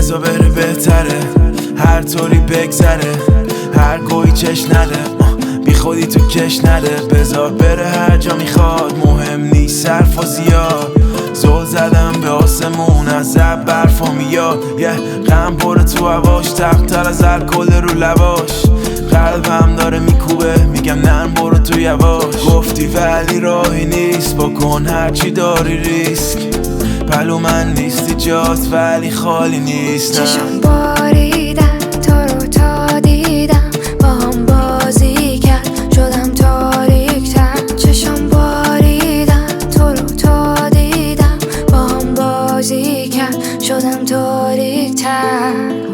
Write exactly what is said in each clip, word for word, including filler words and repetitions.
بذار بره بهتره، هر طوری بگذره، هر گویی چش نده، بی خودی تو کش نده. بذار بره هر جا میخواد، مهم نیست حرف و زیاد. زل زدم به آسمون، از زب برفا میاد. یه غم پره تو هواش، تقتر از الکل رو لباش. قلبم داره میکوبه، میگم نرم برو تو یواش. گفتی ولی راهی نیست، بکن هرچی داری ریسک. پلو من نیستی جات ولی خالی نیست. چشم باریدن تو رو تا دیدم، با هم بازی کرد شدم تاریک تر. چشم باریدن تو رو تا دیدم، با هم بازی کرد شدم تاریک تر.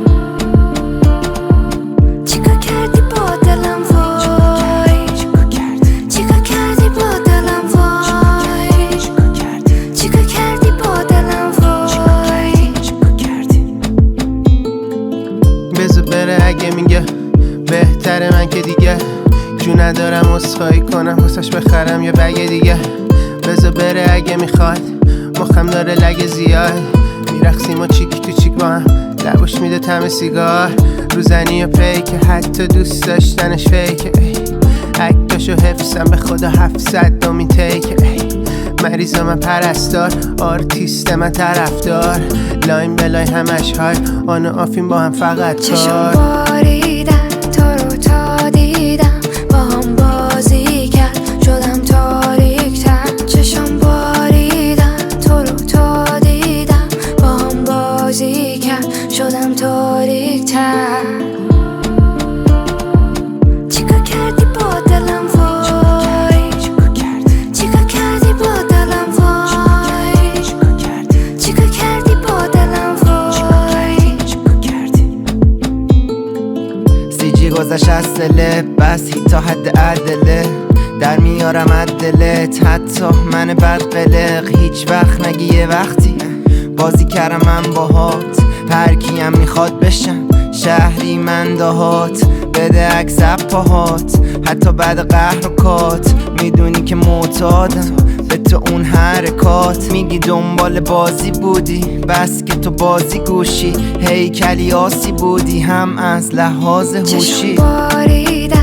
چیکار کردی با دلم وای، چیکار کردی با دلم وای، چیکار کردی با دلم وای. بذار بره اگه میگه بهتره، من که دیگه جو ندارم اسخایی کنم واسش بخرم یه بگه دیگه. بذار بره اگه میخواد، مخم داره لگه زیاد. میرقصیم و چیک تو چیک با هم، لباش میده طعم سیگار. روزنی و پیکه، حتی دوست داشتنش فیکه. اکتاشو حفظم به خدا هفتصد دومین تیکه. مریضا من پرستار، آرتیست من طرفدار. لاین بلای همش های آن و آفین با هم فقط کار. چشم باریدن تو رو تا دیدم، با هم بازی کرد شدم تاریک تر. چشم باریدن تو رو تا دیدم، با هم بازی کرد شدم تاریک تر. چیکار کردی با دلم وای، چیکار کردی با دلم وای، چیکار کردی با دلم وای. سی جی گذشت از دله، بس هی تا حد عدله. در میارم از دلت، حتی من بد قلق. هیچ وقت نگی یه وقتی بازی کردم من باهات. هر کیم میخواد بشم شهری من دهات. بده عکس پاهات، حتی بعد قهر و کات. میدونی که معتادم به تو اون حرکات. میگی دنبال بازی بودی، بس که تو بازی گوشی. هیکلی آسی بودی هم از لحاظ هوشی. چشم باریدن